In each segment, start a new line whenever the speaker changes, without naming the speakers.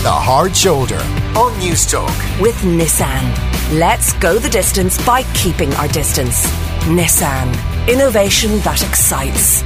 The Hard Shoulder on News Talk.
With Nissan. Let's go the distance by keeping our distance. Nissan. Innovation that excites.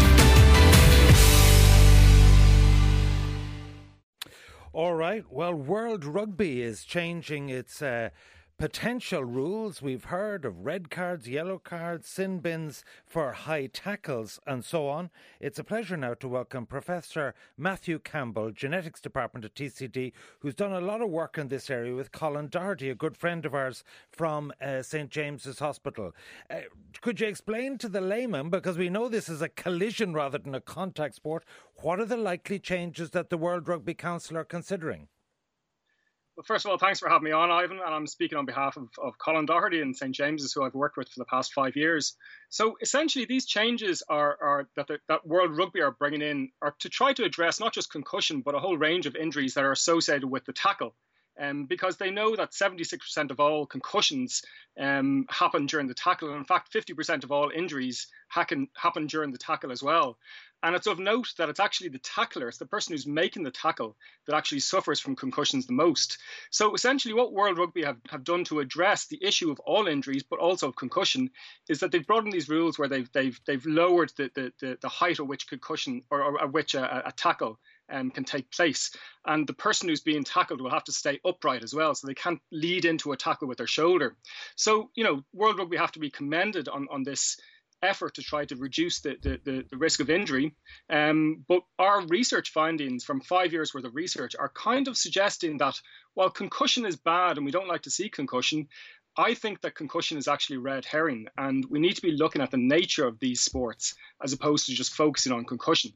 All right. Well, World Rugby is changing its potential rules. We've heard of red cards, yellow cards, sin bins for high tackles and so on. It's a pleasure now to welcome Professor Matthew Campbell, Genetics Department at TCD, who's done a lot of work in this area with Colin Doherty, a good friend of ours from St. James's Hospital. Could you explain to the layman, because we know this is a collision rather than a contact sport, what are the likely changes that the World Rugby Council are considering?
Well, first of all, thanks for having me on, Ivan. And I'm speaking on behalf of Colin Doherty and St. James's, who I've worked with for the past 5 years. So essentially, these changes that World Rugby are bringing in are to try to address not just concussion, but a whole range of injuries that are associated with the tackle. Because they know that 76% of all concussions happen during the tackle. And in fact, 50% of all injuries happen during the tackle as well. And it's of note that it's actually the tackler, it's the person who's making the tackle, that actually suffers from concussions the most. So essentially what World Rugby have done to address the issue of all injuries, but also of concussion, is that they've brought in these rules where they've lowered the height at which concussion or at which a tackle can take place. And the person who's being tackled will have to stay upright as well, so they can't lead into a tackle with their shoulder. So, World Rugby have to be commended on this effort to try to reduce the risk of injury. But our research findings from 5 years worth of research are kind of suggesting that while concussion is bad and we don't like to see concussion, I think that concussion is actually red herring, and we need to be looking at the nature of these sports as opposed to just focusing on concussion.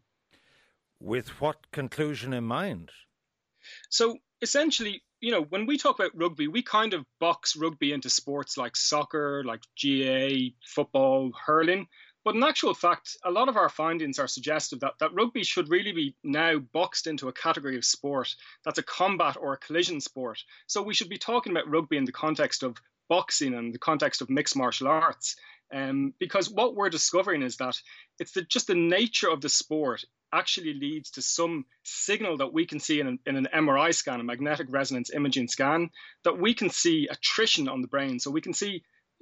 With what conclusion in mind?
So essentially, when we talk about rugby, we kind of box rugby into sports like soccer, like GAA, football, hurling. But in actual fact, a lot of our findings are suggestive that rugby should really be now boxed into a category of sport that's a combat or a collision sport. So we should be talking about rugby in the context of boxing and the context of mixed martial arts. Because what we're discovering is that it's just the nature of the sport actually leads to some signal that we can see in an MRI scan, a magnetic resonance imaging scan, that we can see attrition on the brain. So we can see,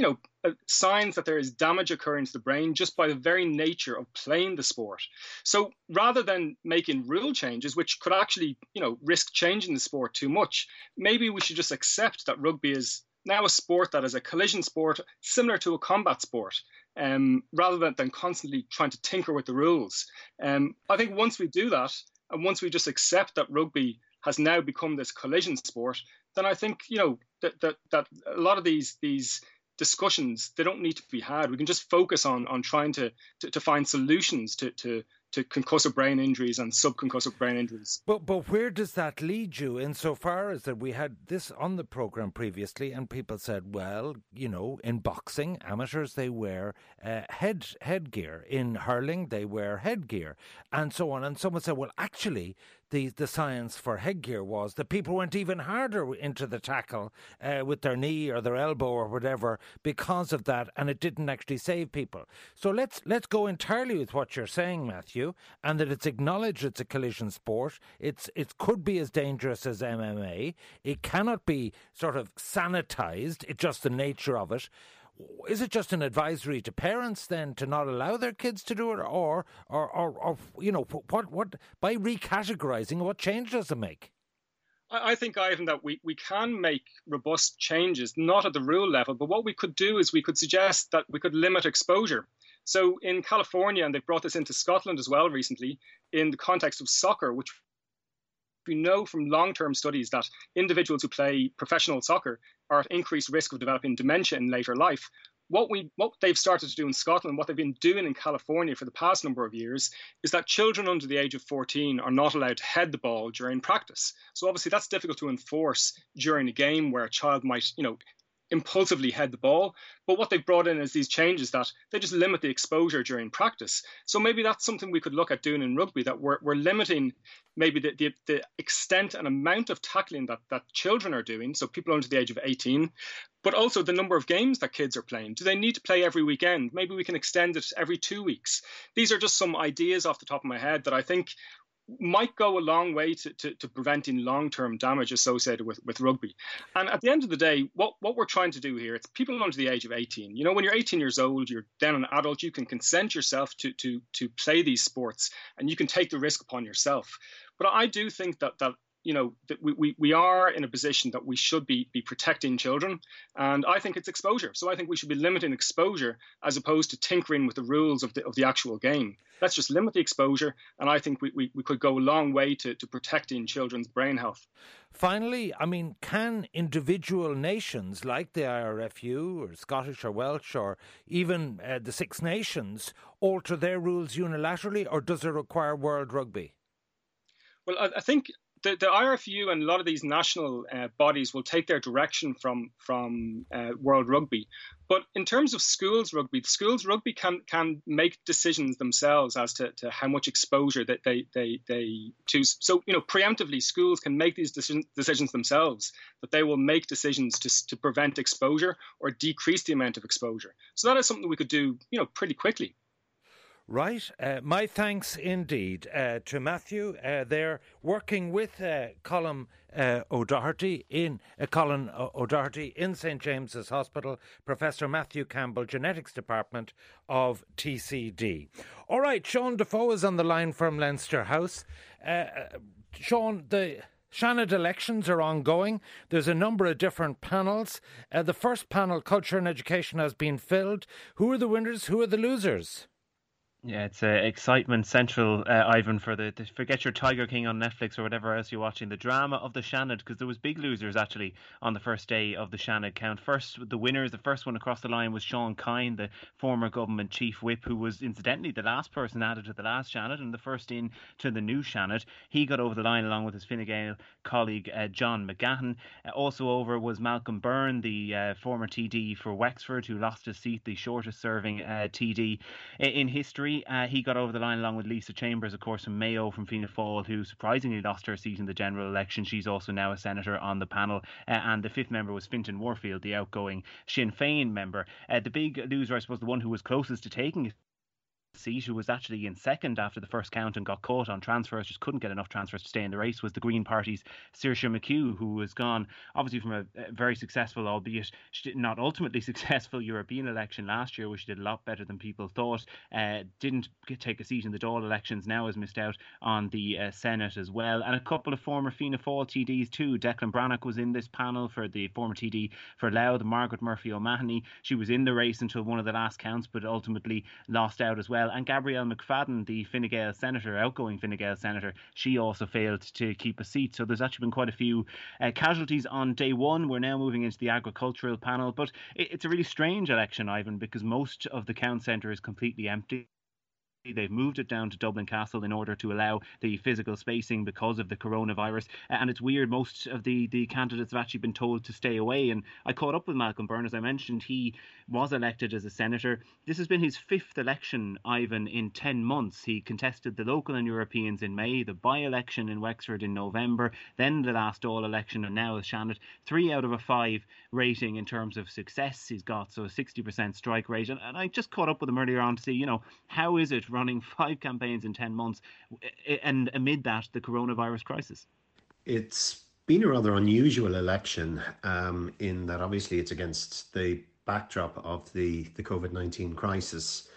signs that there is damage occurring to the brain just by the very nature of playing the sport. So rather than making rule changes, which could actually, risk changing the sport too much, maybe we should just accept that rugby is now a sport that is a collision sport, similar to a combat sport, rather than constantly trying to tinker with the rules. I think once we do that, and once we just accept that rugby has now become this collision sport, then I think that a lot of these discussions, they don't need to be had. We can just focus on trying to find solutions to concussive brain injuries and subconcussive brain injuries.
But where does that lead you insofar as that we had this on the programme previously and people said, well, in boxing, amateurs, they wear headgear. In hurling, they wear headgear and so on. And someone said, well, actually, the science for headgear was that people went even harder into the tackle with their knee or their elbow or whatever because of that, and it didn't actually save people. So let's go entirely with what you're saying, Matthew, and that it's acknowledged it's a collision sport. It could be as dangerous as MMA. It cannot be sort of sanitized. It's just the nature of it. Is it just an advisory to parents then to not allow their kids to do it, or what by recategorizing, what change does it make?
I think, Ivan, that we can make robust changes, not at the rule level, but what we could do is we could suggest that we could limit exposure. So in California, and they've brought this into Scotland as well recently, in the context of soccer, which we know from long-term studies that individuals who play professional soccer are at increased risk of developing dementia in later life. What they've started to do in Scotland, what they've been doing in California for the past number of years, is that children under the age of 14 are not allowed to head the ball during practice. So obviously that's difficult to enforce during a game where a child might, impulsively head the ball. But what they've brought in is these changes that they just limit the exposure during practice. So maybe that's something we could look at doing in rugby, that we're limiting maybe the extent and amount of tackling that children are doing, so people under the age of 18, but also the number of games that kids are playing. Do they need to play every weekend? Maybe we can extend it every 2 weeks. These are just some ideas off the top of my head that I think might go a long way to preventing long-term damage associated with rugby. And at the end of the day, what we're trying to do here, it's people under the age of 18. You know, when you're 18 years old, you're then an adult, you can consent yourself to play these sports, and you can take the risk upon yourself. But I do think that you know, that we are in a position that we should be protecting children. And I think it's exposure. So I think we should be limiting exposure as opposed to tinkering with the rules of the actual game. Let's just limit the exposure. And I think we could go a long way to protecting children's brain health.
Finally, I mean, can individual nations like the IRFU or Scottish or Welsh or even the Six Nations alter their rules unilaterally, or does it require World Rugby?
Well, I think the IRFU and a lot of these national bodies will take their direction from World Rugby. But in terms of schools rugby can make decisions themselves as to how much exposure that they choose. So, you know, preemptively, schools can make these decisions themselves, but they will make decisions to prevent exposure or decrease the amount of exposure. So that is something we could do, you know, pretty quickly.
Right. My thanks indeed to Matthew. They're working with Colin O'Doherty in St James's Hospital, Professor Matthew Campbell, Genetics Department of TCD. All right, Sean Defoe is on the line from Leinster House. Sean, the Seanad elections are ongoing. There's a number of different panels. The first panel, Culture and Education, has been filled. Who are the winners? Who are the losers?
Yeah, it's excitement central, Ivan, for the forget your Tiger King on Netflix or whatever else you're watching. The drama of the Seanad, because there was big losers actually on the first day of the Seanad count. First, the winners, the first one across the line was Sean Kine, the former government chief whip, who was incidentally the last person added to the last Seanad and the first in to the new Seanad. He got over the line along with his Fine Gael colleague John McGahan. Also over was Malcolm Byrne, the former TD for Wexford, who lost his seat, the shortest serving TD in history. He got over the line along with Lisa Chambers, of course, from Mayo, from Fianna Fáil, who surprisingly lost her seat in the general election. She's also now a senator on the panel. And the fifth member was Fintan Warfield, the outgoing Sinn Féin member. The big loser, I suppose, the one who was closest to taking seat, who was actually in second after the first count and got caught on transfers, just couldn't get enough transfers to stay in the race, was the Green Party's Saoirse McHugh, who was gone obviously from a very successful, albeit not ultimately successful, European election last year, where she did a lot better than people thought. Didn't take a seat in the Dáil elections, now has missed out on the Senate as well. And a couple of former Fianna Fáil TDs too. Declan Brannock was in this panel for the former TD for Louth, Margaret Murphy O'Mahony. She was in the race until one of the last counts, but ultimately lost out as well. And Gabrielle McFadden, the Fine Gael senator, outgoing Fine Gael senator, she also failed to keep a seat. So there's actually been quite a few casualties on day one. We're now moving into the agricultural panel, but it's a really strange election, Ivan, because most of the count centre is completely empty. They've moved it down to Dublin Castle in order to allow the physical spacing because of the coronavirus. And it's weird, most of the candidates have actually been told to stay away. And I caught up with Malcolm Byrne, as I mentioned. He was elected as a senator. This has been his fifth election, Ivan, in 10 months. He contested the local and Europeans in May, the by-election in Wexford in November, then the last Dáil election, and now as Seanad. 3 out of a 5 rating in terms of success he's got, so a 60% strike rate. And I just caught up with him earlier on to see, you know, how is it running 5 campaigns in 10 months and amid that the coronavirus crisis?
It's been a rather unusual election in that obviously it's against the backdrop of the COVID-19 crisis.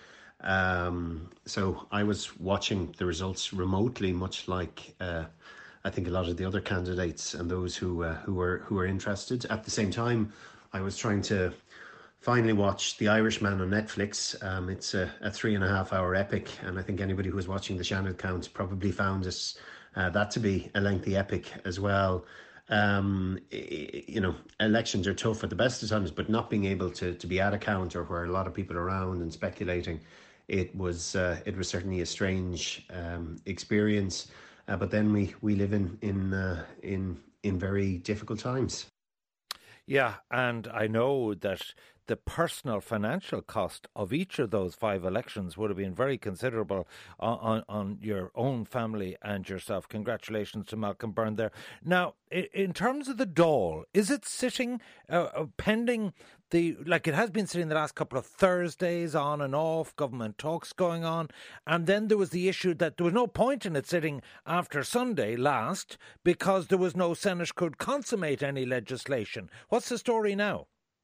So I was watching the results remotely, much like I think a lot of the other candidates and those who were interested. At the same time, I was trying to finally watched The Irishman on Netflix. It's a 3.5 hour epic, and I think anybody who was watching the Seanad count probably found that to be a lengthy epic as well. You know, elections are tough at the best of times, but not being able to be at a count or where a lot of people are around and speculating, it was certainly a strange experience. But then we live in very difficult times.
Yeah, and I know that the personal financial cost of each of those 5 elections would have been very considerable on your own family and yourself. Congratulations to Malcolm Byrne there. Now, in terms of the Dáil, is it sitting pending like it has been sitting the last couple of Thursdays on and off, government talks going on, and then there was the issue that there was no point in it sitting after Sunday last because there was no Senate could consummate any legislation. What's the story now?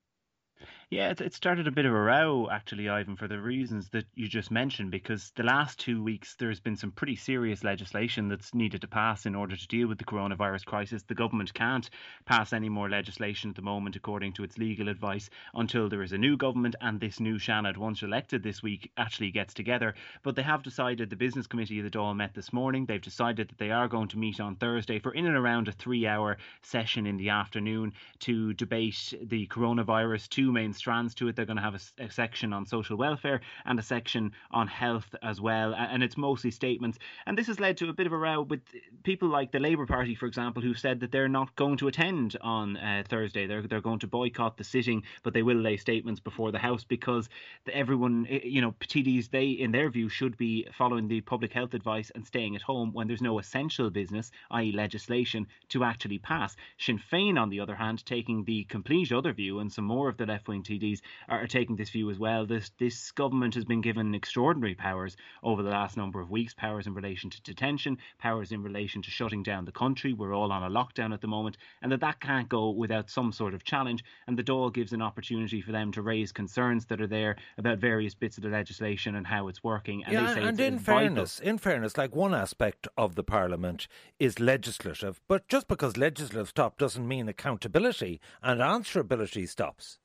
Yeah, it started a bit of a row, actually, Ivan, for the reasons that you just mentioned, because the last 2 weeks there's been some pretty serious legislation that's needed to pass in order to deal with the coronavirus crisis. The government can't pass any more legislation at the moment, according to its legal advice, until there is a new government and this new Seanad, once elected this week, actually gets together. But they have decided, the Business Committee of the Dáil met this morning, they've decided that they are going to meet on Thursday for in and around a 3-hour session in the afternoon to debate the coronavirus. 2 main strands to it. They're going to have a section on social welfare and a section on health as well, and it's mostly statements. And this has led to a bit of a row with people like the Labour Party, for example, who said that they're not going to attend on Thursday. They're going to boycott the sitting, but they will lay statements before the House because everyone, TDs, they, in their view, should be following the public health advice and staying at home when there's no essential business, i.e. legislation, to actually pass. Sinn Féin, on the other hand, taking the complete other view, and some more of the left-wing TDs are taking this view as well. This government has been given extraordinary powers over the last number of weeks, powers in relation to detention, powers in relation to shutting down the country. We're all on a lockdown at the moment, and that can't go without some sort of challenge. And the Dáil gives an opportunity for them to raise concerns that are there about various bits of the legislation and how it's working. And they say
and in fairness, like one aspect of the Parliament is legislative, but just because legislative stop doesn't mean accountability and answerability stops.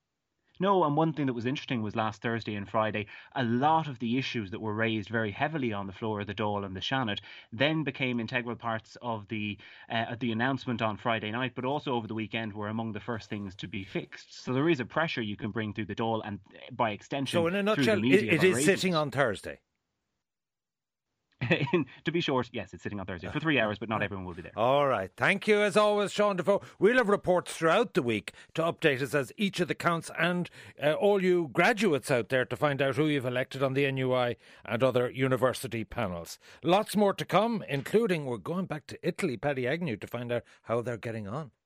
No, and one thing that was interesting was last Thursday and Friday, a lot of the issues that were raised very heavily on the floor of the Dáil and the Seanad then became integral parts of the announcement on Friday night, but also over the weekend were among the first things to be fixed. So there is a pressure you can bring through the Dáil and by extension
so in a nutshell, it is sitting on Thursday.
To be short, yes, it's sitting on Thursday for 3 hours, but not everyone will be there.
All right. Thank you, as always, Sean Defoe. We'll have reports throughout the week to update us as each of the counts, and all you graduates out there to find out who you've elected on the NUI and other university panels. Lots more to come, including we're going back to Italy, Paddy Agnew, to find out how they're getting on.